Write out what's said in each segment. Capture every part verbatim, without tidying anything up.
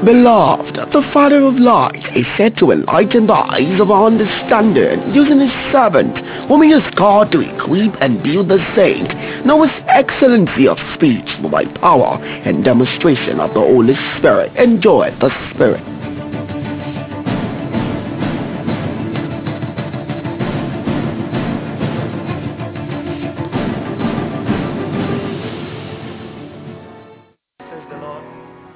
Beloved, the Father of light is said to enlighten the eyes of our understanding using his servant, whom he has called to equip and build the saint. Now his excellency of speech by power and demonstration of the Holy Spirit. Enjoy the Spirit. Says the Lord.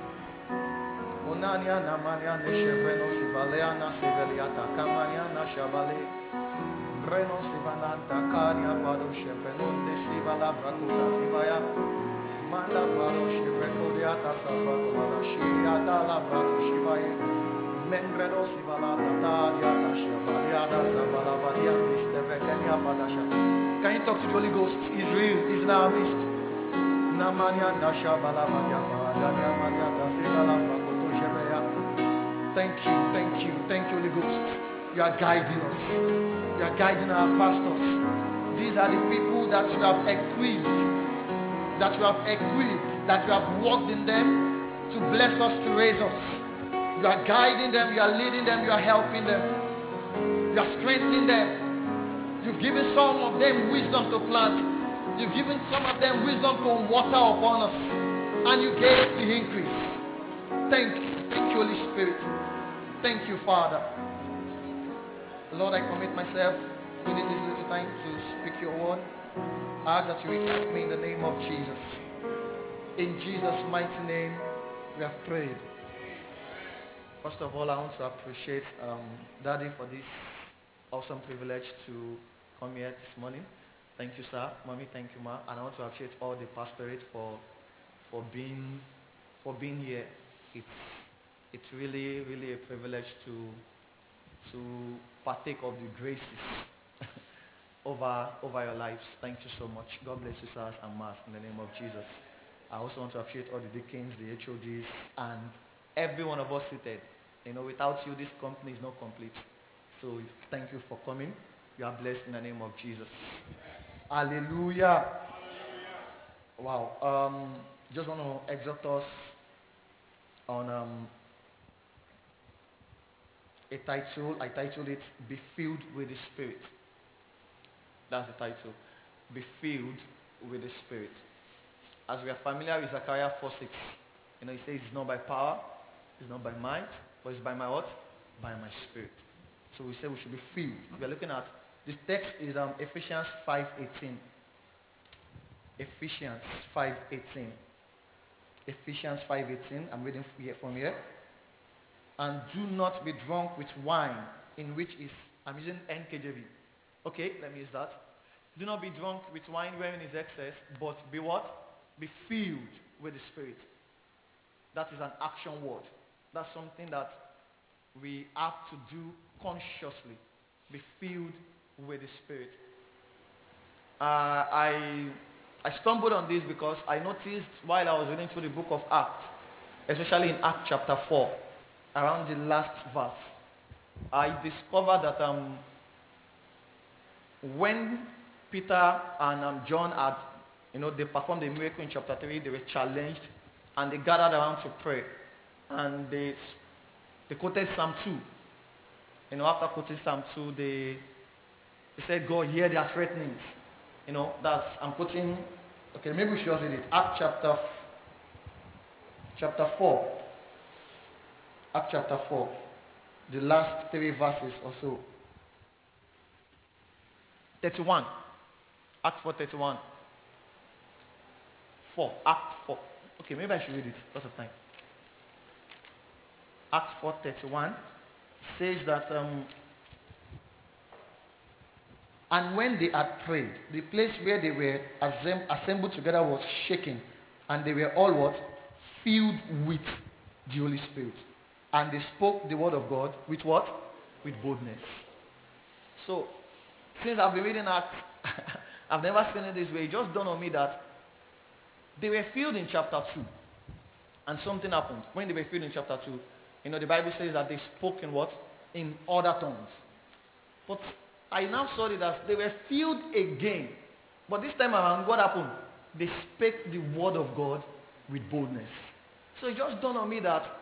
Onania namania ne shevreno sivalea na seveliata kamania na shabale. Breno sivalanta kania pado shevreno de sivala brakuta sivaya. Manda pado shevrekodiata sabrato vala shiriata la brato shivaye. Mengredo sivala tatadiata shavaliada savala vadian distevekenia padasha. Can you talk to the Holy Ghost? He's real. He's in our midst. Namania nasha balabania paradania mania tasibala brakoto sheveya. Thank you, thank you, thank you, Holy Ghost. You are guiding us. You are guiding our pastors. These are the people that you have equipped, that you have equipped, that you have worked in them to bless us, to raise us. You are guiding them, you are leading them, you are helping them. You are strengthening them. You've given some of them wisdom to plant. You've given some of them wisdom to water upon us. And you gave the increase. Thank you. Thank you, Holy Spirit. Thank you, Father. Lord, I commit myself within this little time to speak your word. I ask that you will help me in the name of Jesus. In Jesus' mighty name, we have prayed. First of all, I want to appreciate um, Daddy for this awesome privilege to come here this morning. Thank you, sir. Mommy, thank you, ma. And I want to appreciate all the pastorate for for being for being here. It's it's really, really a privilege to to partake of the graces over over your lives. Thank you so much. God bless you, sirs and mas, in the name of Jesus. I also want to appreciate all the deacons, the H O Ds, and every one of us seated. You know, without you, this company is not complete. So thank you for coming. You are blessed in the name of Jesus. Hallelujah. Wow. Um, just want to exhort us on um, a title. I titled it, Be Filled with the Spirit. That's the title. Be filled with the Spirit. As we are familiar with Zechariah four six, you know, he says it's not by power, it's not by might, but it's by my what? By my Spirit. So we say we should be filled. We are looking at, this text is um, Ephesians five eighteen. Ephesians five eighteen. Ephesians five eighteen. I'm reading from here. And do not be drunk with wine, in which is, I'm using N K J V. Okay, let me use that. Do not be drunk with wine wherein is excess, but be what? Be filled with the Spirit. That is an action word. That's something that we have to do consciously. Be filled with the Spirit. Uh, I I stumbled on this because I noticed while I was reading through the book of Acts, especially in Acts chapter four, around the last verse, I discovered that um, when Peter and um, John had, you know, they performed a miracle in chapter three, they were challenged and they gathered around to pray. And they, they quoted Psalm two. You know, after quoting Psalm two, they, they said, God, hear their threatenings. You know, that's, I'm quoting, okay, maybe we should just read it. Acts chapter, chapter four. Acts chapter four. The last three verses or so. thirty-one. Acts four thirty-one. four. Acts four. Okay, maybe I should read it because of time. Acts four thirty-one says that um, and when they had prayed, the place where they were assemb- assembled together was shaken, and they were all what? Filled with the Holy Spirit. And they spoke the word of God with what? With boldness. So, since I've been reading Acts, I've never seen it this way. It just dawned on me that they were filled in chapter two. And something happened. When they were filled in chapter two, you know, the Bible says that they spoke in what? In other tongues. But I now saw it as they were filled again. But this time around, what happened? They spake the word of God with boldness. So it just dawned on me that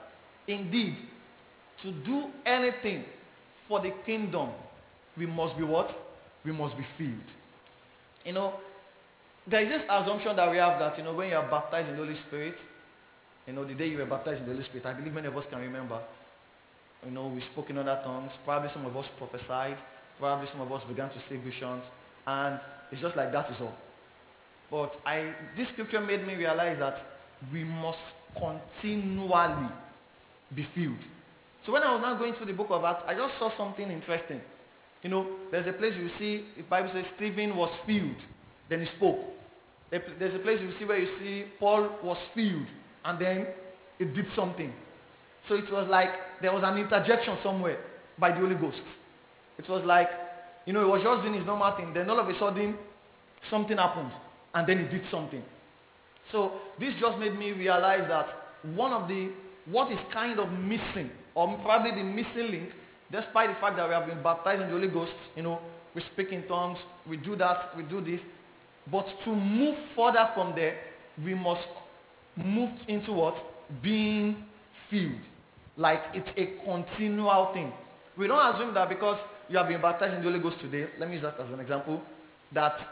Indeed, to do anything for the kingdom, we must be what? We must be filled. You know, there is this assumption that we have that, you know, when you are baptized in the Holy Spirit, you know, the day you were baptized in the Holy Spirit, I believe many of us can remember, you know, we spoke in other tongues, probably some of us prophesied, probably some of us began to see visions, and it's just like that is all. But I, this scripture made me realize that we must continually be filled. So when I was now going through the book of Acts, I just saw something interesting. You know, there's a place you see, the Bible says Stephen was filled, then he spoke. There's a place you see where you see Paul was filled, and then he did something. So it was like there was an interjection somewhere by the Holy Ghost. It was like, you know, he was just doing his normal thing. Then all of a sudden, something happened, and then he did something. So this just made me realize that one of the, what is kind of missing, or probably the missing link, despite the fact that we have been baptized in the Holy Ghost, you know, we speak in tongues, we do that, we do this. But to move further from there, we must move into what? Being filled. Like it's a continual thing. We don't assume that because you have been baptized in the Holy Ghost today, let me use that as an example, that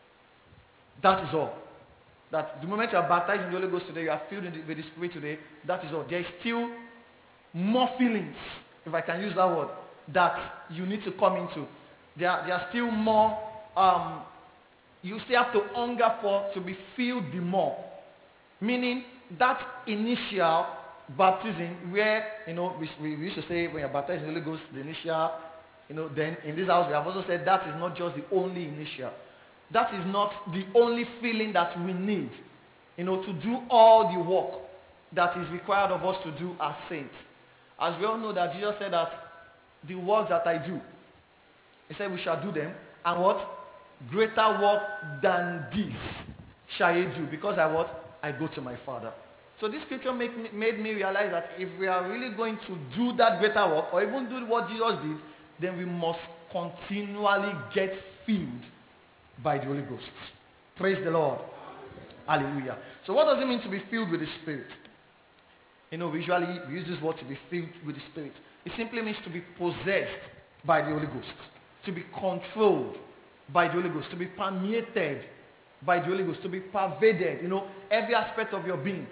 that is all. That the moment you are baptized in the Holy Ghost today, you are filled in the, with the Spirit today, that is all. There is still more feelings, if I can use that word, that you need to come into. There are, there are still more, um, you still have to hunger for, to be filled the more. Meaning that initial baptism where, you know, we, we used to say when you're baptized in the Holy Ghost, the initial, you know, then in this house we have also said that is not just the only initial. That is not the only feeling that we need, you know, to do all the work that is required of us to do as saints. As we all know that Jesus said that the works that I do, he said we shall do them, and what? Greater work than this shall ye do, because I what? I go to my Father. So this scripture make me, made me realize that if we are really going to do that greater work, or even do what Jesus did, then we must continually get filled by the Holy Ghost. Praise the Lord. Hallelujah. So what does it mean to be filled with the Spirit? You know, usually we use this word to be filled with the Spirit. It simply means to be possessed by the Holy Ghost, to be controlled by the Holy Ghost, to be permeated by the Holy Ghost, to be pervaded, you know, every aspect of your being.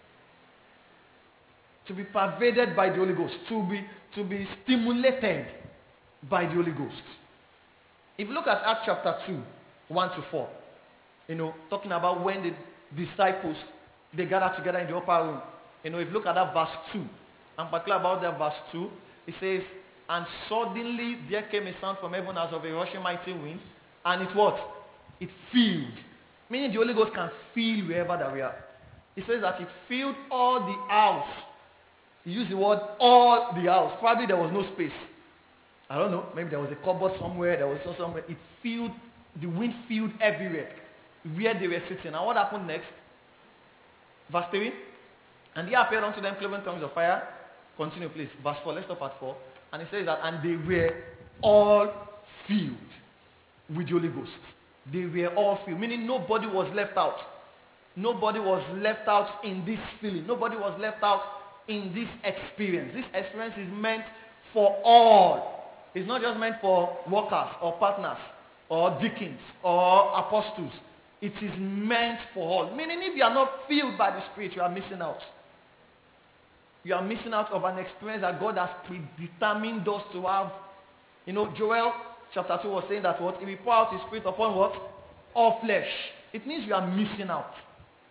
To be pervaded by the Holy Ghost, to be, to be stimulated by the Holy Ghost. If you look at Acts chapter two, one to four, you know, talking about when the disciples, they gathered together in the upper room. You know, if you look at that verse two, and particularly about that verse two, it says, and suddenly there came a sound from heaven as of a rushing mighty wind, and it what? It filled. Meaning the Holy Ghost can fill wherever that we are. It says that it filled all the house. He used the word all the house. Probably there was no space. I don't know. Maybe there was a cupboard somewhere. There was somewhere. It filled, the wind filled everywhere where they were sitting. And what happened next? Verse three. And he appeared unto them cloven tongues of fire. Continue, please. Verse four. Let's stop at four. And it says that, and they were all filled with the Holy Ghost. They were all filled. Meaning nobody was left out. Nobody was left out in this feeling. Nobody was left out in this experience. This experience is meant for all. It's not just meant for workers or partners or deacons or apostles. It is meant for all. Meaning if you are not filled by the Spirit, you are missing out. You are missing out of an experience that God has predetermined us to have. You know, Joel chapter two was saying that what? If we pour out his Spirit upon what? All flesh. It means we are missing out.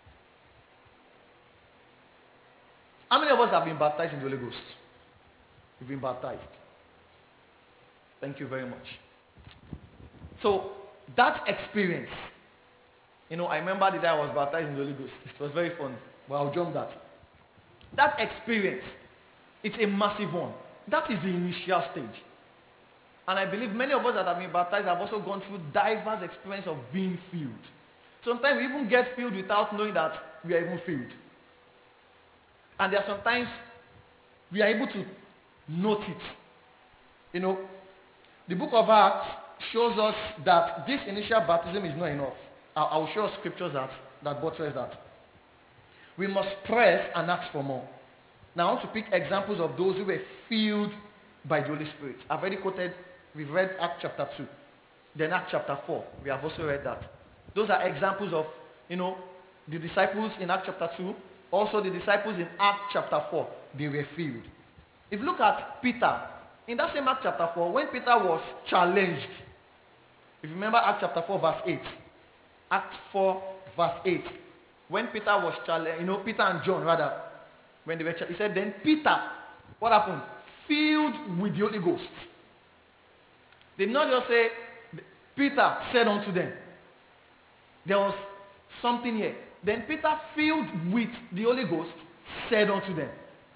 How many of us have been baptized in the Holy Ghost? You've been baptized. Thank you very much. So, that experience, you know, I remember the day I was baptized in the Holy Ghost. It was very fun. But I'll jump that. That experience, it's a massive one. That is the initial stage. And I believe many of us that have been baptized have also gone through diverse experience of being filled. Sometimes we even get filled without knowing that we are even filled. And there are sometimes we are able to note it. You know, the book of Acts shows us that this initial baptism is not enough. I'll, I'll show us scriptures that, that buttress that. We must press and ask for more. Now I want to pick examples of those who were filled by the Holy Spirit. I've already quoted, we've read Acts chapter two. Then Acts chapter four, we have also read that. Those are examples of, you know, the disciples in Acts chapter two. Also the disciples in Acts chapter four, they were filled. If you look at Peter, in that same Acts chapter four, when Peter was challenged, if you remember Acts chapter four verse eight, Acts four verse eight, when Peter was challenged, you know, Peter and John rather, when they were challenged, he said, then Peter, what happened? Filled with the Holy Ghost. They did not just say, Peter said unto them. There was something here. Then Peter, filled with the Holy Ghost, said unto them.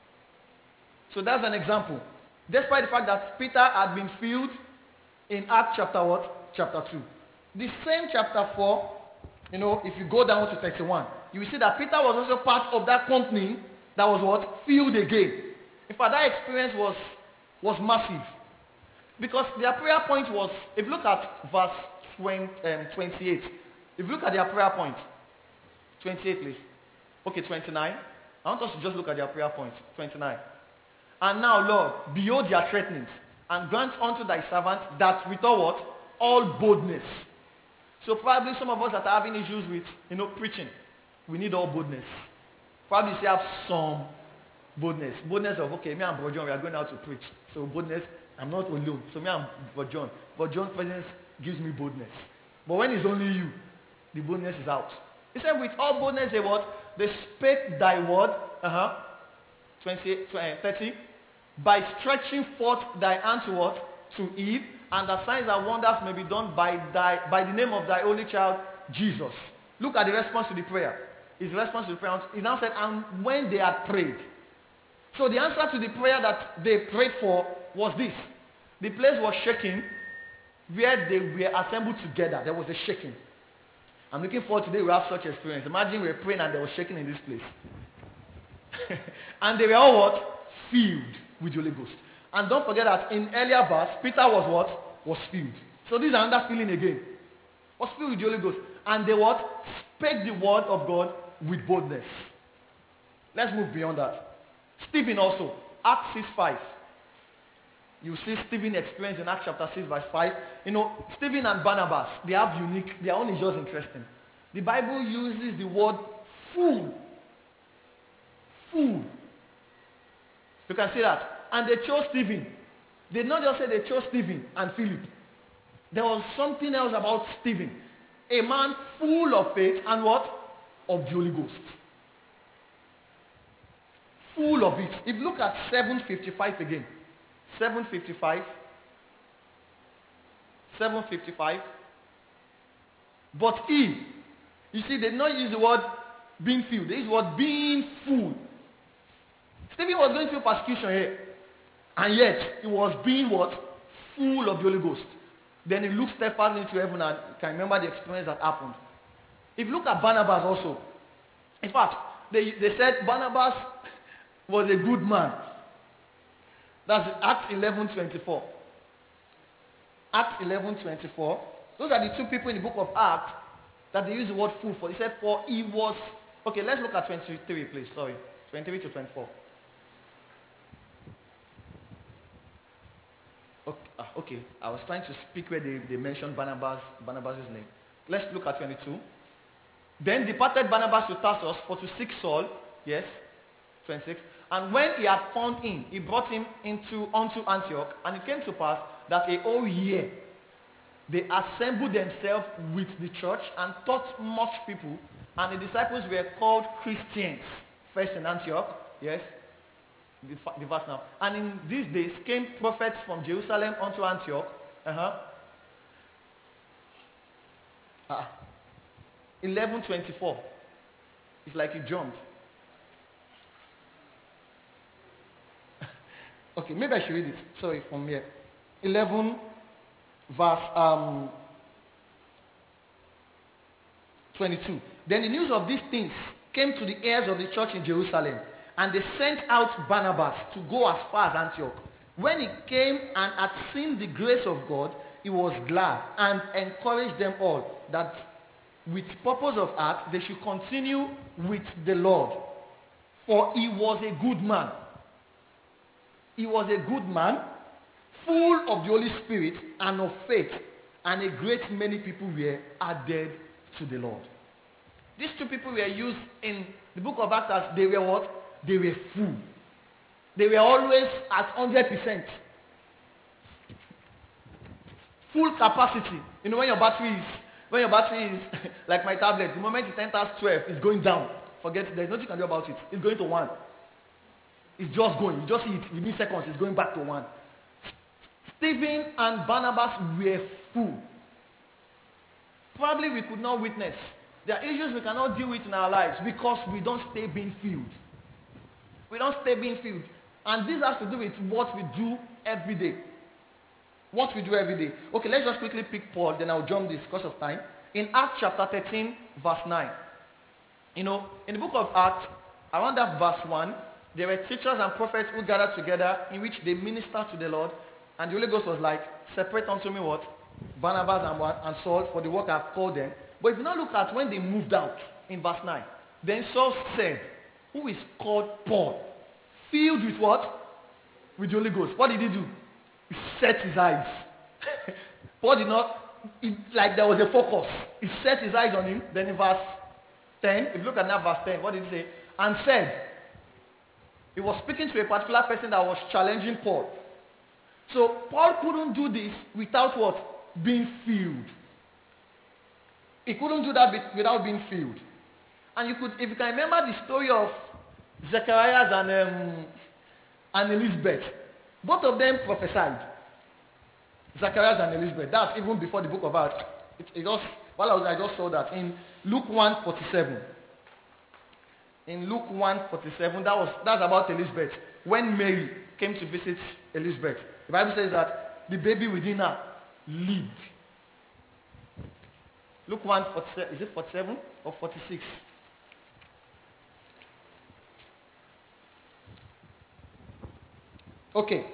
So that's an example. Despite the fact that Peter had been filled in Acts chapter what? Chapter two. The same chapter four, you know, if you go down to thirty-one, you will see that Peter was also part of that company that was what? Filled again. In fact, that experience was, was massive. Because their prayer point was, if you look at verse twenty, um, twenty-eight, if you look at their prayer point, twenty-eight please. Okay, twenty-nine. I want us to just look at their prayer point, twenty-nine. And now, Lord, behold their threatenings, and grant unto thy servant that with all what? All boldness. So probably some of us that are having issues with, you know, preaching, we need all boldness. Probably you say have some boldness. Boldness of, okay, me and Bro John, we are going out to preach. So boldness, I'm not alone. So me and Bro John. But John's presence gives me boldness. But when it's only you, the boldness is out. He said, with all boldness, they what? They spake thy word, uh-huh, twenty-eight, twenty, thirty, by stretching forth thy hand to what? To Eve, and the signs and wonders may be done by thy, by the name of thy only child, Jesus. Look at the response to the prayer. His response to the prayer, he now said, and when they had prayed. So the answer to the prayer that they prayed for was this. The place was shaking, where they were assembled together. There was a shaking. I'm looking forward today we have such experience. Imagine we were praying and there was shaking in this place. And they were all what? Filled with the Holy Ghost. And don't forget that in earlier verse, Peter was what? Was filled. So this is another feeling again. Was filled with the Holy Ghost. And they what? Spake the word of God with boldness. Let's move beyond that. Stephen also, Acts six five. You see Stephen experience in Acts chapter six verse five. You know, Stephen and Barnabas, they have unique, their own is just interesting. The Bible uses the word full. Full. You can see that. And they chose Stephen. They did not just say they chose Stephen and Philip. There was something else about Stephen. A man full of faith and what? Of the Holy Ghost. Full of it. If you look at seven fifty-five again. seven fifty-five. seven fifty-five. But he, you see, they did not use the word being filled. They use the word being full. Stephen was going through persecution here. And yet, he was being what? Full of the Holy Ghost. Then he looked steadfastly into heaven and can remember the experience that happened. If you look at Barnabas also, in fact, they, they said Barnabas was a good man. That's Acts eleven twenty-four. Acts eleven twenty-four. Those are the two people in the book of Acts that they use the word full for. He said, for he was... Okay, let's look at twenty-three, please. Sorry. twenty-three to twenty-four. Okay, ah, okay. I was trying to speak where they, they mentioned Barnabas, Barnabas' name. Let's look at twenty-two. Then departed Barnabas to Tarsus for to seek Saul. Yes. twenty-six. And when he had found him, he brought him into unto Antioch. And it came to pass that a whole year they assembled themselves with the church and taught much people. And the disciples were called Christians. First in Antioch. Yes. The, the verse now. And in these days came prophets from Jerusalem unto Antioch. Uh-huh. Ah. eleven twenty-four. It's like you jumped. Okay, maybe I should read it. Sorry, from here. eleven verse um, twenty-two. Then the news of these things came to the ears of the church in Jerusalem. And they sent out Barnabas to go as far as Antioch. When he came and had seen the grace of God, he was glad and encouraged them all that with purpose of heart they should continue with the Lord. For he was a good man, He was a good man, full of the Holy Spirit and of faith, and a great many people were added to the Lord. These two people were used in the book of Acts as they were what? They were full. They were always at one hundred percent. Full capacity. You know when your battery is, when your battery is like my tablet, the moment it enters twelve, it's going down. Forget it. There's nothing you can do about it. It's going to one. It's just going. You just see it within seconds. It's going back to one. Stephen and Barnabas were full. Probably we could not witness. There are issues we cannot deal with in our lives because we don't stay being filled. We don't stay being filled. And this has to do with what we do every day. What we do every day. Okay, let's just quickly pick Paul, then I'll jump this because of time. In Acts chapter thirteen, verse nine. You know, in the book of Acts, around that verse one, there were teachers and prophets who gathered together in which they ministered to the Lord. And the Holy Ghost was like, separate unto me what? Barnabas and, what? and Saul for the work I've called them. But if you now look at when they moved out in verse nine, then Saul said, who is called Paul, filled with what? With the Holy Ghost. What did he do? He set his eyes. Paul did not, he, like there was a focus. He set his eyes on him. Then in verse ten, if you look at that verse ten, what did he say? And said, he was speaking to a particular person that was challenging Paul. So Paul couldn't do this without what? Being filled. He couldn't do that without being filled. And you could, if you can remember the story of Zacharias and, um, and Elizabeth, both of them prophesied. Zacharias and Elizabeth. That's even before the book of Acts. It, it just, while I was, I just saw that in Luke one forty-seven. In Luke one forty-seven, that was that's about Elizabeth. When Mary came to visit Elizabeth, the Bible says that the baby within her lived. Luke one forty-seven, is it forty-seven or forty-six? Okay.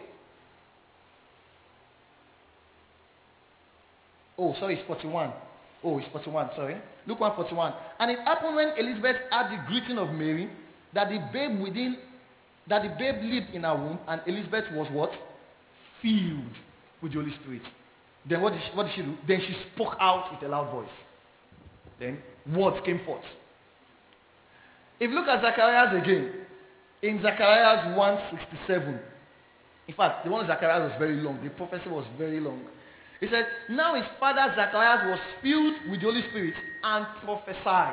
Oh, sorry, it's forty-one. Oh, it's forty-one, sorry. Luke one forty-one. And it happened when Elizabeth had the greeting of Mary, that the babe within, that the babe lived in her womb, and Elizabeth was what? Filled with the Holy Spirit. Then what did she, what did she do? Then she spoke out with a loud voice. Then words came forth. If you look at Zacharias again, in Zacharias one sixty-seven, in fact, the one of Zacharias was very long. The prophecy was very long. He said, now his father Zacharias was filled with the Holy Spirit and prophesied.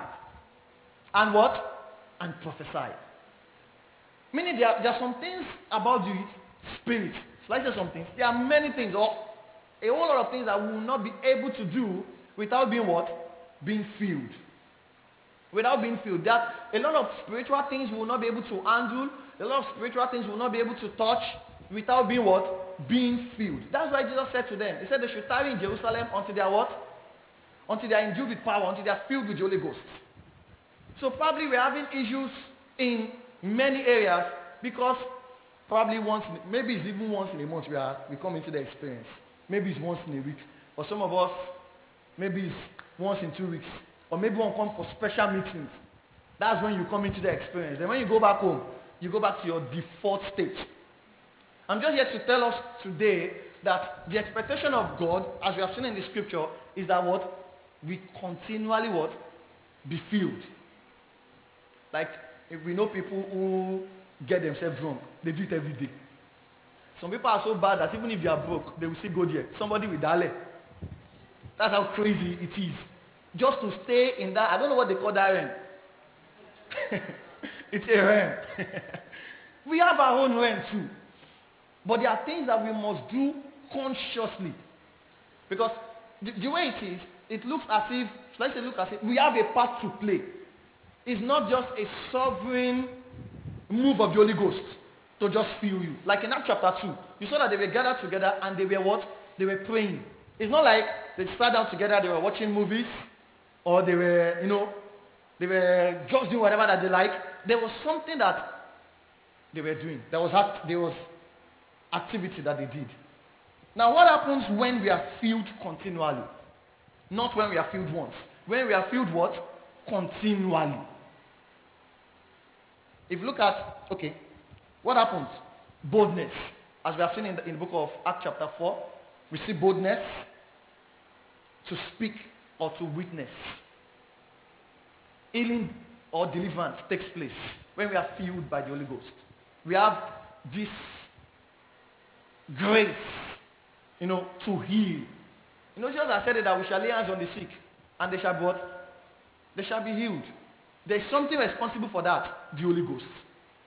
And what? And prophesied. Meaning there are, there are some things about the Spirit. Shall I say some things? There are many things, or a whole lot of things that we will not be able to do without being what? Being filled. Without being filled. That a lot of spiritual things we will not be able to handle. A lot of spiritual things we will not be able to touch without being what? Being filled. That's why Jesus said to them, he said they should tarry in Jerusalem until they are what? Until they are endued with power, until they are filled with the Holy Ghost. So probably we're having issues in many areas because probably once, maybe it's even once in a month we are we come into the experience. Maybe it's once in a week. For some of us, maybe it's once in two weeks. Or maybe one come for special meetings. That's when you come into the experience. Then when you go back home, you go back to your default state. I'm just here to tell us today that the expectation of God, as we have seen in the scripture, is that what? We continually what? Be filled. Like, if we know people who get themselves drunk, they do it every day. Some people are so bad that even if they are broke, they will still go there. Somebody with dale. That's how crazy it is. Just to stay in that, I don't know what they call that realm. It's a realm. We have our own realm too. But there are things that we must do consciously. Because the, the way it is, it looks as if, let's say look as if we have a part to play. It's not just a sovereign move of the Holy Ghost to just fill you. Like in Acts chapter two, you saw that they were gathered together and they were what? They were praying. It's not like they sat down together, they were watching movies, or they were, you know, they were just doing whatever that they like. There was something that they were doing. There was act, there was activity that they did. Now what happens when we are filled continually? Not when we are filled once. When we are filled what? Continually. If you look at, okay, what happens? Boldness. as we have seen in the, in the book of Acts chapter four, we see boldness to speak or to witness. Healing or deliverance takes place when we are filled by the Holy Ghost. We have this grace, you know, to heal. You know, Jesus has said it that we shall lay hands on the sick and they shall be what? They shall be healed. There is something responsible for that, the Holy Ghost.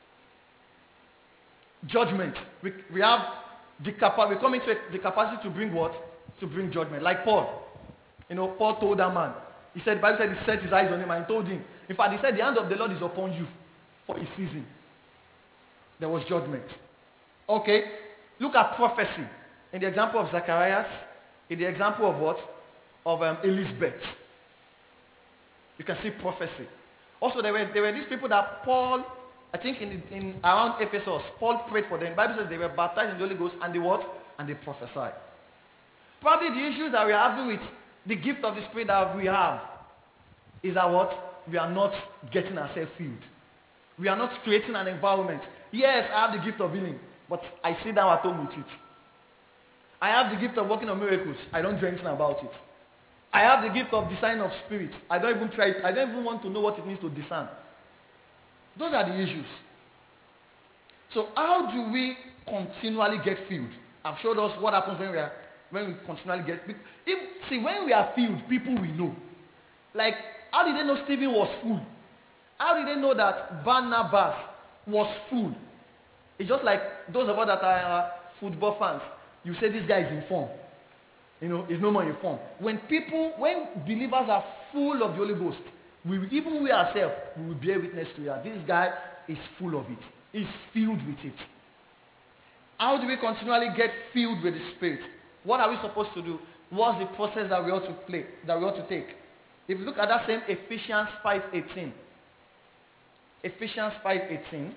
Judgment. We, we have the capacity, we come into the capacity to bring what? To bring judgment. Like Paul. You know, Paul told that man. He said, the Bible said he set his eyes on him and he told him. In fact, he said, the hand of the Lord is upon you for a season. There was judgment. Okay. Look at prophecy. In the example of Zacharias, in the example of what? Of um, Elizabeth. You can see prophecy. Also, there were, there were these people that Paul, I think in, in around Ephesus, Paul prayed for them. The Bible says they were baptized in the Holy Ghost and they what? And they prophesied. Probably the issues that we are having with the gift of the Spirit that we have is that what? We are not getting ourselves filled. We are not creating an environment. Yes, I have the gift of healing, but I sit down at home with it. I have the gift of working on miracles. I don't do anything about it. I have the gift of discerning of spirits. I don't even try it. I don't even want to know what it means to discern. Those are the issues. So how do we continually get filled? I've showed us what happens when we are when we continually get if, see, when we are filled, people will know. Like, how did they know Stephen was full? How did they know that Barnabas was full? It's just like those of us that are uh, football fans. You say this guy is in form. You know, he's no more in form. When people, when believers are full of the Holy Ghost, we will, even we ourselves, we will bear witness to that. This guy is full of it. He's filled with it. How do we continually get filled with the Spirit? What are we supposed to do? What's the process that we ought to play, that we ought to take? If you look at that same Ephesians five eighteen. Ephesians five eighteen.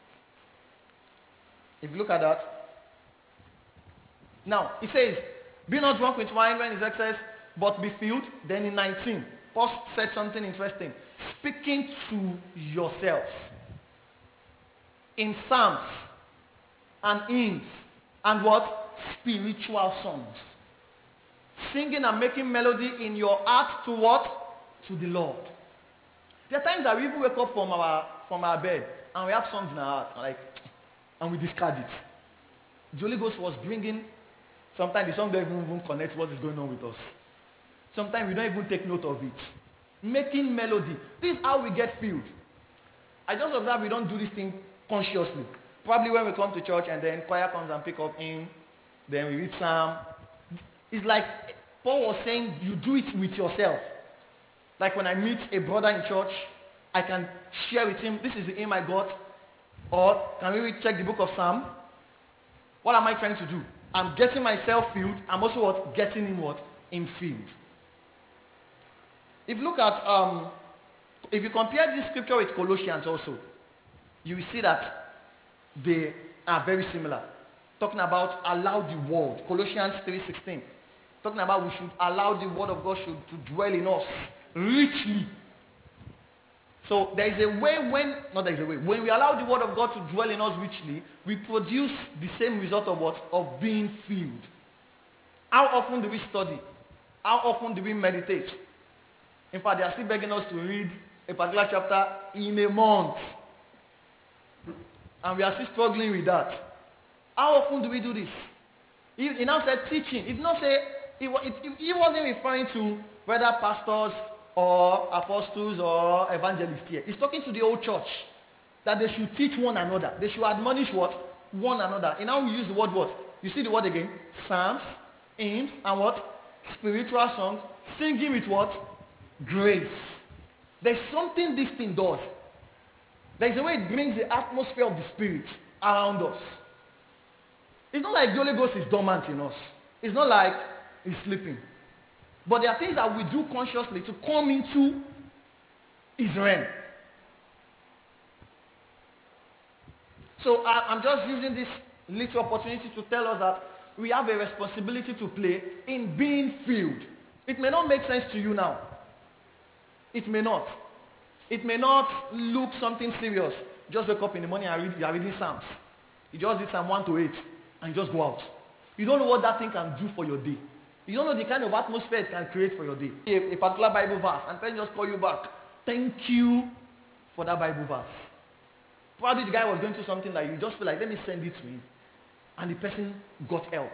If you look at that. Now, it says, be not drunk with wine when it's excess, but be filled. Then in nineteen, Paul said something interesting. Speaking to yourselves in psalms and hymns and what? Spiritual songs. Singing and making melody in your heart to what? To the Lord. There are times that we even wake up from our from our bed and we have songs in our heart, like, and we discard it. The Holy Ghost was bringing. Sometimes the song don't even, even connect what is going on with us. Sometimes we don't even take note of it. Making melody. This is how we get filled. I just observe we don't do this thing consciously. Probably when we come to church and then choir comes and pick up hymn, then we read psalm. It's like Paul was saying, you do it with yourself. Like when I meet a brother in church, I can share with him, this is the hymn I got. Or can we check the book of Psalm? What am I trying to do? I'm getting myself filled. I'm also what? Getting him what? Him filled. If you look at, um, if you compare this scripture with Colossians also, you will see that they are very similar. Talking about allow the word. Colossians three sixteen. Talking about we should allow the word of God should, to dwell in us richly. So there is a way when, not there is a way, when we allow the word of God to dwell in us richly, we produce the same result of what? Of being filled. How often do we study? How often do we meditate? In fact, they are still begging us to read a particular chapter in a month. And we are still struggling with that. How often do we do this? He, he now said teaching. He did not say, he, it, he wasn't referring to whether pastors or apostles or evangelists here. He's talking to the old church. That they should teach one another. They should admonish what? One another. And now we use the word what? You see the word again? Psalms, hymns, and what? Spiritual songs. Singing with what? Grace. There's something this thing does. There's a way it brings the atmosphere of the Spirit around us. It's not like the Holy Ghost is dormant in us. It's not like he's sleeping. But there are things that we do consciously to come into his realm. So I, I'm just using this little opportunity to tell us that we have a responsibility to play in being filled. It may not make sense to you now. It may not. It may not look something serious. Just wake up in the morning and read, you are reading Psalms. You just read Psalm one to eight. and you just go out. You don't know what that thing can do for your day. You don't know the kind of atmosphere it can create for your day. A, a particular Bible verse, and then just call you back. Thank you for that Bible verse. Probably the guy was going through something like you just feel like, let me send it to him. And the person got help.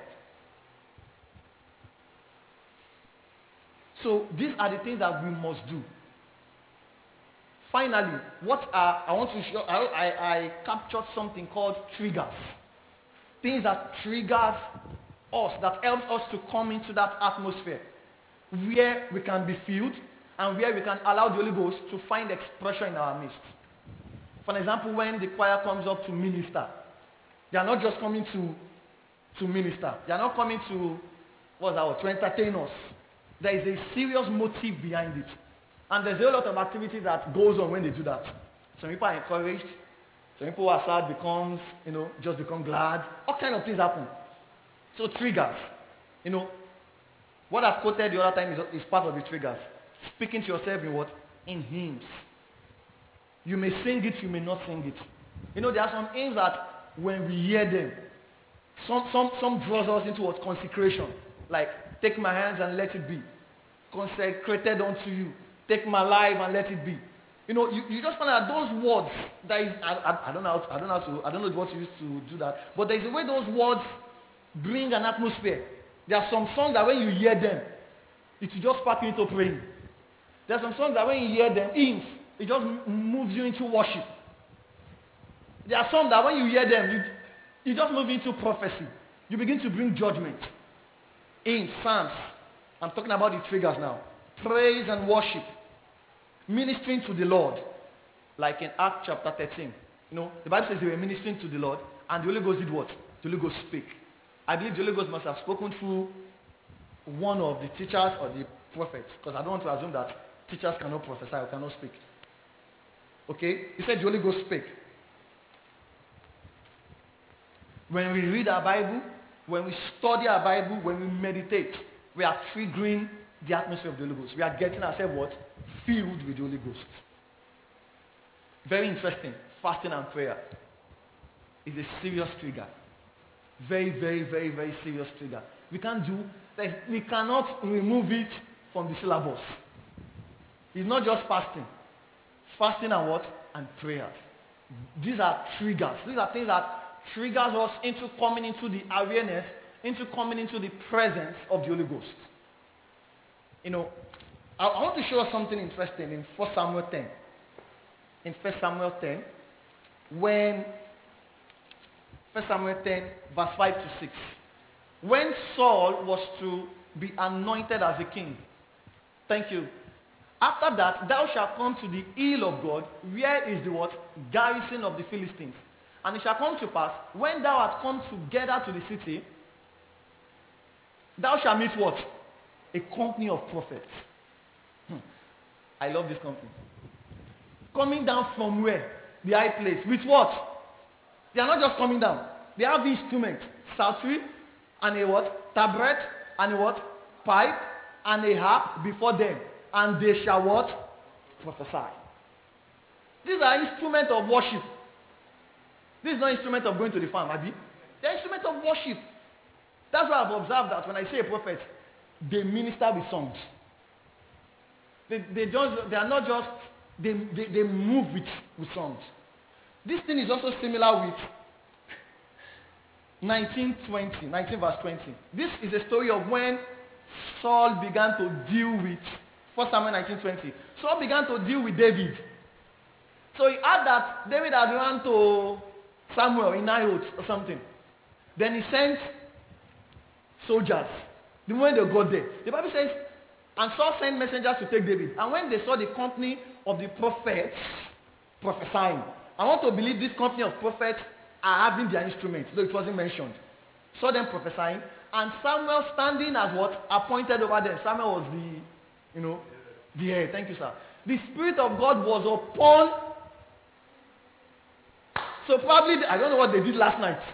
So these are the things that we must do. Finally, what are, I want to show, I, I, I captured something called triggers. Things that triggers us, that helps us to come into that atmosphere where we can be filled and where we can allow the Holy Ghost to find expression in our midst. For example, when the choir comes up to minister, they are not just coming to, to minister. They are not coming to, what's that word, to entertain us. There is a serious motive behind it. And there's a lot of activity that goes on when they do that. Some people are encouraged. Some people are sad becomes, you know, just become glad. All kind of things happen. So triggers. You know, what I've quoted the other time is, is part of the triggers. Speaking to yourself in what? In hymns. You may sing it, you may not sing it. You know, there are some hymns that when we hear them, some, some, some draws us into what? Consecration. Like, take my hands and let it be. Consecrated unto you. Take my life and let it be. You know, you, you just find out those words, that is, I, I, I don't know how to, I don't know how to, I don't know what to use to do that, but there is a way those words bring an atmosphere. There are some songs that when you hear them, it will just spark you into praying. There are some songs that when you hear them, hymns, it just moves you into worship. There are some that when you hear them, you, you just move into prophecy. You begin to bring judgment. Hymns, psalms. I'm talking about the triggers now. Praise and worship. Ministering to the Lord. Like in Acts chapter thirteen. You know, the Bible says they were ministering to the Lord, and the Holy Ghost did what? The Holy Ghost spake. I believe the Holy Ghost must have spoken through one of the teachers or the prophets, because I don't want to assume that teachers cannot prophesy or cannot speak. Okay? He said the Holy Ghost spake. When we read our Bible, when we study our Bible, when we meditate, we are triggering the atmosphere of the Holy Ghost. We are getting ourselves what? Filled with the Holy Ghost. Very interesting. Fasting and prayer is a serious trigger. Very, very, very, very serious trigger. We can't do, we cannot remove it from the syllabus. It's not just fasting. Fasting and what? And prayers. These are triggers. These are things that triggers us into coming into the awareness, into coming into the presence of the Holy Ghost. You know, I, I want to show us something interesting in First Samuel ten. In First Samuel ten, when First Samuel ten, verse five to six. When Saul was to be anointed as a king. Thank you. After that, thou shalt come to the hill of God, where is the what? Garrison of the Philistines. And it shall come to pass, when thou art come together to the city, thou shalt meet what? A company of prophets. Hmm. I love this company. Coming down from where? The high place. With what? They are not just coming down. They have instruments. Psaltery and a what? Tabret and a what? Pipe and a harp before them. And they shall what? Prophesy. These are instruments of worship. This is not instrument of going to the farm, Abi. They are instrument of worship. That's why I've observed that when I say a prophet, they minister with songs. They, they, just, they are not just, they, they, they move with, with songs. This thing is also similar with nineteen twenty, nineteen verse twenty. This is a story of when Saul began to deal with, First Samuel nineteen twenty. Saul began to deal with David. So he had that David had run to Samuel in Naioth or something. Then he sent soldiers. The moment they got there, the Bible says, and Saul sent messengers to take David. And when they saw the company of the prophets prophesying, I want to believe this company of prophets are having their instruments, though it wasn't mentioned. Saw them prophesying, and Samuel standing as what? Appointed over them. Samuel was the, you know, the head. Thank you, sir. The Spirit of God was upon. So probably, I don't know what they did last night.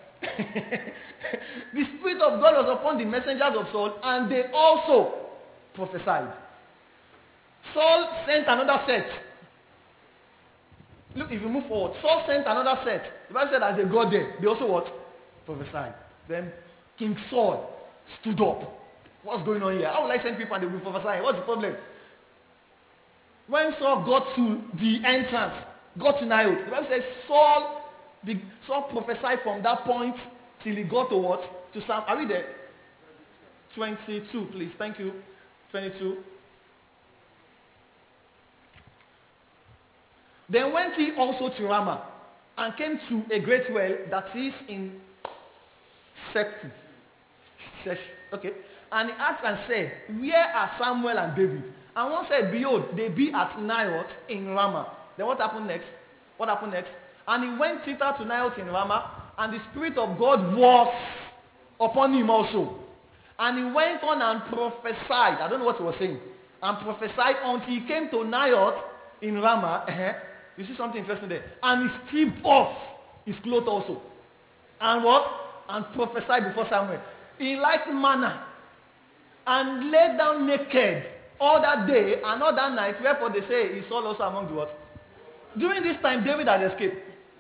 The Spirit of God was upon the messengers of Saul, and they also prophesied. Saul sent another set. Look, if you move forward, Saul sent another set. The Bible said as they got there, they also what? prophesied. Then King Saul stood up. What's going on here? How will I send people and they will prophesy? What's the problem? When Saul got to the entrance, got to Naioth, the Bible says Saul, the, Saul prophesied from that point till he got to what? To Psalm. Are we there? twenty-two, please. Thank you. twenty-two. Then went he also to Ramah, and came to a great well that is in Seku. Okay. And he asked and said, where are Samuel and David? And one said, behold, they be at Naioth in Ramah. Then what happened next? What happened next? And he went thither to Naioth in Ramah, and the Spirit of God was upon him also. And he went on and prophesied. I don't know what he was saying. And prophesied until he came to Naioth in Ramah. Uh-huh. You see something interesting there. And he stripped off his clothes also. And what? And prophesied before Samuel. In like manner. And lay down naked all that day and all that night. Wherefore they say he saw also among the what? During this time, David had escaped.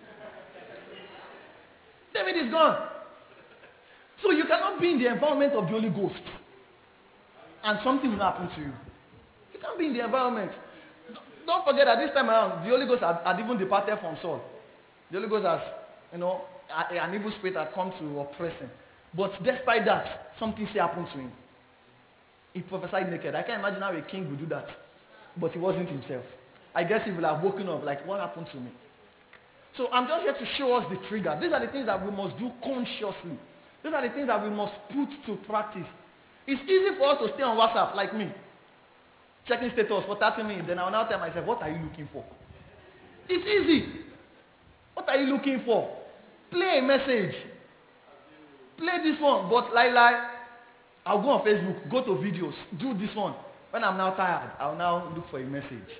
David is gone. So you cannot be in the environment of the Holy Ghost and something will happen to you. You can't be in the environment. Don't forget that this time around, the Holy Ghost had, had even departed from Saul. The Holy Ghost has, you know, a, an evil spirit had come to oppress him. But despite that, something still happened to him. He prophesied naked. I can't imagine how a king would do that. But he wasn't himself. I guess he will have woken up like, what happened to me? So I'm just here to show us the trigger. These are the things that we must do consciously. These are the things that we must put to practice. It's easy for us to stay on WhatsApp like me. Checking status for thirty minutes. Then I will now tell myself, what are you looking for? It's easy. What are you looking for? Play a message. Play this one. But like, like, I'll go on Facebook, go to videos, do this one. When I'm now tired, I'll now look for a message.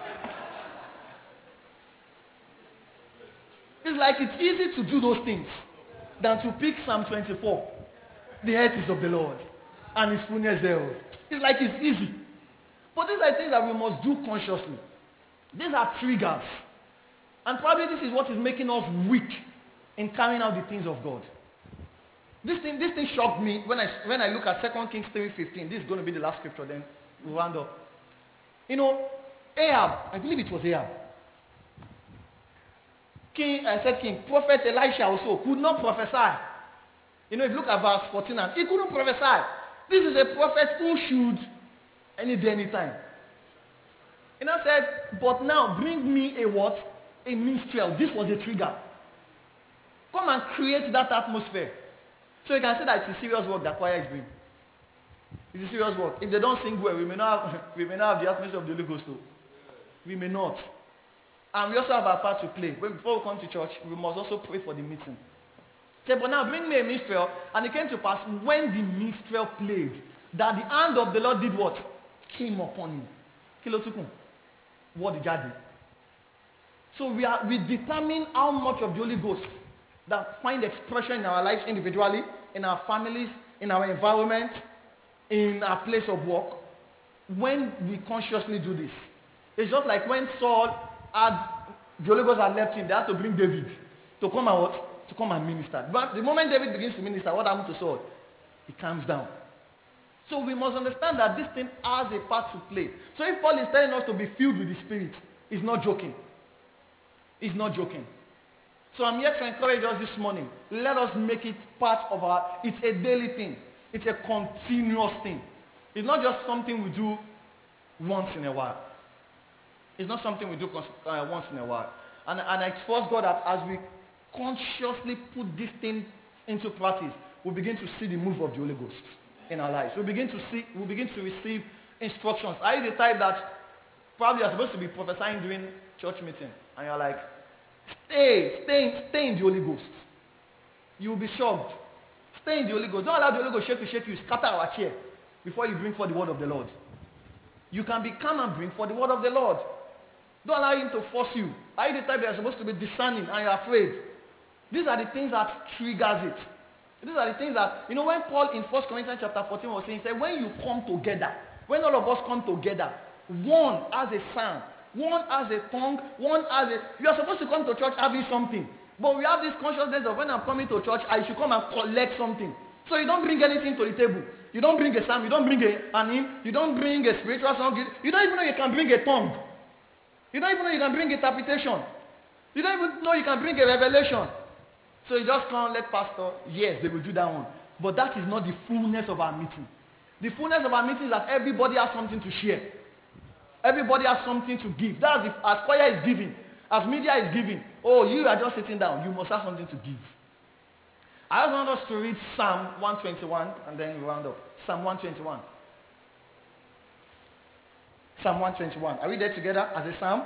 It's like it's easy to do those things than to pick Psalm twenty-four. The earth is of the Lord and his fullness thereof. It's like it's easy. But these are things that we must do consciously. These are triggers. And probably this is what is making us weak in carrying out the things of God. This thing, this thing shocked me when I, when I look at Second Kings three fifteen. This is going to be the last scripture, then we'll round up. You know, Ahab, I believe it was Ahab. King, I said king, prophet Elisha also could not prophesy. You know, if you look at verse fourteen, and he couldn't prophesy. This is a prophet who should any day, anytime. And I said, but now bring me a what? A minstrel. This was a trigger. Come and create that atmosphere. So you can see that it's a serious work that choir is doing. It's a serious work. If they don't sing well, we may not have, we may not have the atmosphere of the Holy Ghost. Though. We may not. And we also have our part to play. But before we come to church, we must also pray for the meeting. Say, but now bring me a minstrel. And it came to pass when the minstrel played, that the hand of the Lord did what? Came upon him. Kilotukun. What did God do? So we are we determine how much of the Holy Ghost that find expression in our lives individually, in our families, in our environment, in our place of work, when we consciously do this. It's just like when Saul had, the Holy Ghost had left him, they had to bring David to come and what? To come and minister. But the moment David begins to minister, what happened to Saul? He calms down. So we must understand that this thing has a part to play. So if Paul is telling us to be filled with the Spirit, he's not joking. He's not joking. So I'm here to encourage us this morning. Let us make it part of our, it's a daily thing. It's a continuous thing. It's not just something we do once in a while. It's not something we do uh, once in a while. And, and I trust God that as we consciously put this thing into practice, we begin to see the move of the Holy Ghost in our lives. We begin to see, we begin to receive instructions. Are you the type that probably you're supposed to be prophesying during church meeting and you're like, stay, stay, stay in the Holy Ghost. You will be shocked. Stay in the Holy Ghost. Don't allow the Holy Ghost shake you, shake you, scatter our chair before you bring forth the word of the Lord. You can be calm and bring forth the word of the Lord. Don't allow him to force you. Are you the type that are supposed to be discerning and you're afraid? These are the things that triggers it. These are the things that, you know, when Paul in First Corinthians chapter fourteen was saying, he said, when you come together, when all of us come together, one has a sound, one has a tongue, one has a, you are supposed to come to church having something. But we have this consciousness of when I'm coming to church, I should come and collect something. So you don't bring anything to the table. You don't bring a psalm, you don't bring a, an hymn, you don't bring a spiritual song, you, you don't even know you can bring a tongue. You don't even know you can bring interpretation. You don't even know you can bring a revelation. So you just come, let pastor, yes, they will do that one. But that is not the fullness of our meeting. The fullness of our meeting is that everybody has something to share. Everybody has something to give. That's if, as choir is giving, as media is giving. Oh, you are just sitting down. You must have something to give. I just want us to read Psalm one twenty-one and then we round up. Psalm one twenty-one. Psalm one twenty-one. Are we there together as a psalm?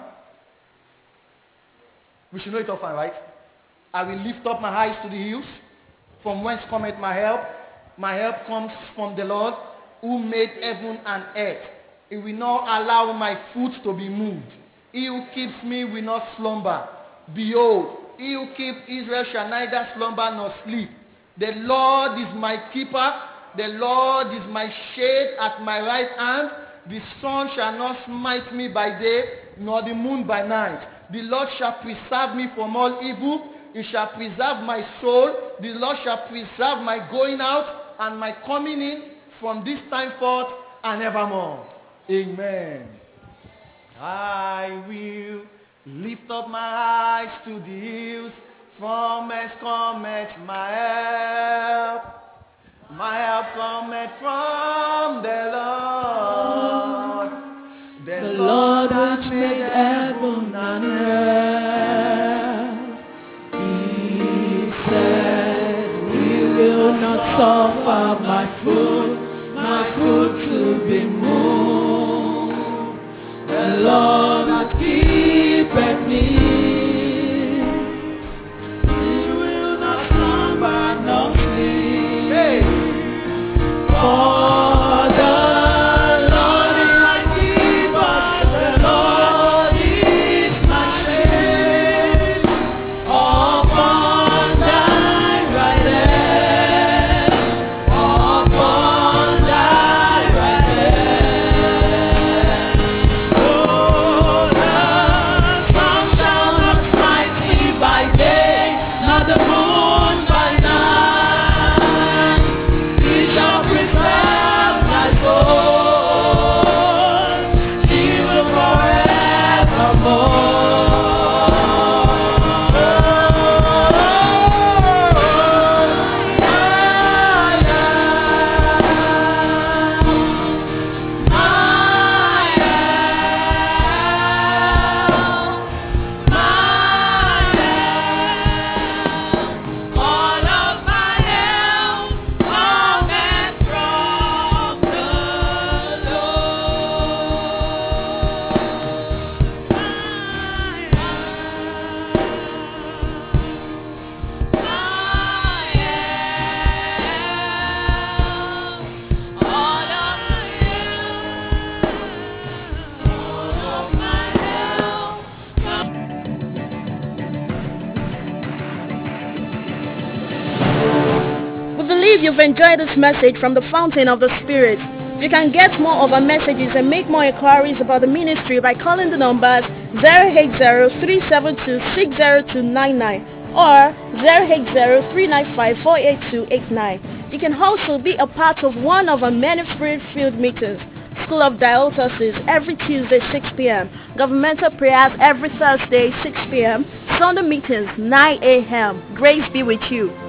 We should know it often, right? I will lift up my eyes to the hills, from whence cometh my help. My help comes from the Lord, who made heaven and earth. He will not allow my foot to be moved. He who keeps me will not slumber. Behold, he who keeps Israel shall neither slumber nor sleep. The Lord is my keeper. The Lord is my shade at my right hand. The sun shall not smite me by day, nor the moon by night. The Lord shall preserve me from all evil. He shall preserve my soul. The Lord shall preserve my going out and my coming in from this time forth and evermore. Amen. I will lift up my eyes to the hills, from whence cometh my help. My help cometh from the Lord. The, the Lord which made heaven and earth. He said, He will not suffer my foot, my foot to be moved. The Lord that keepeth me, He will not slumber nor sleep. Hey. For the Lord is my keeper, the Lord is my shade upon thy right hand, upon thy right hand. Oh, the sun shall not smite me by day, nor the moon by night. He shall preserve my soul, even forevermore. We believe you've enjoyed this message from the Fountain of the Spirit. You can get more of our messages and make more inquiries about the ministry by calling the numbers zero eight zero, three seven two, six zero two nine nine or zero eight zero, three nine five, four eight two eight nine. You can also be a part of one of our many Spirit-filled meetings. School of Diocese every Tuesday six p.m. Governmental prayers every Thursday six p.m. Sunday meetings nine a.m. Grace be with you.